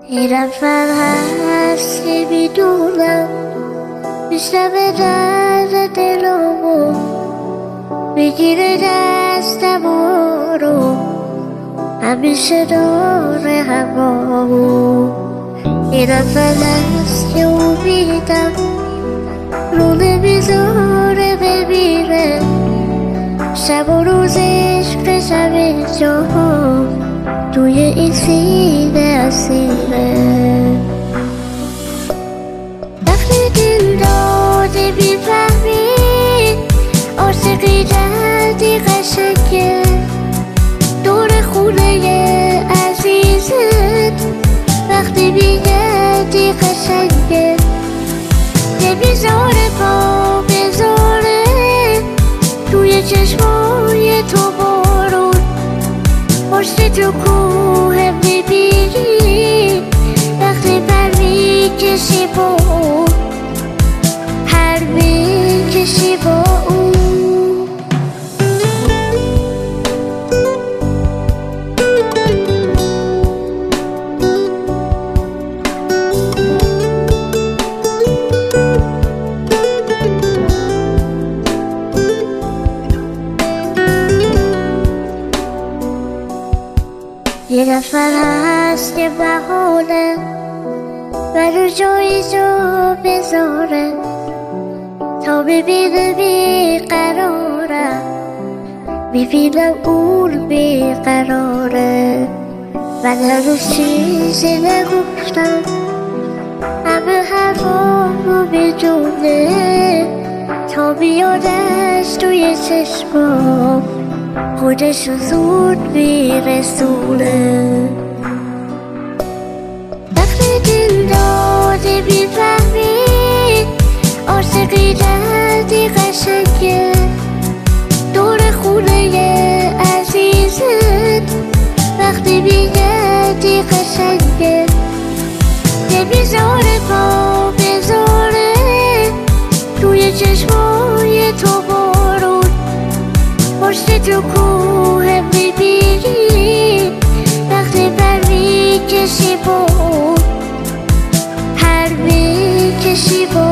یه نفر هست که میدونم میشنوه درد دلمو، میگیره دستمو رو همیشه داره همامو. یه نفر هست که امیدم رو نمیذاره بمیره، شب و روز عشقش همه جا توی این سینه اسیره. وقتی دل داده میفهمی عاشقی دردی قشنگه، دور خونه عزیزت وقتی میگردی قشنگه، نمیذاره پا بذاره توی چشمای تو بارون، پشت تو کوه میبینی وقتی پر میکشی با اون، پر میکشی با اون. یه نفر هست که بهانه منو جایی جا بذاره تا ببینه بیقرارم، میبینم اون بیقراره. من هنوز چیزی نگفتم، همه حرفامو میدونه، تا بیادش توی چشمام خودشو زود میرسونه. وقتی دل داده میفهمی عاشقی دردی قشنگه، دور خونه عزیزت وقتی میگردی قشنگه، نمیذاره پا بذاره توی چشمای تو بارون، پشت تو کوه میبینی وقتی پر میکشی با اون، پر میکشی با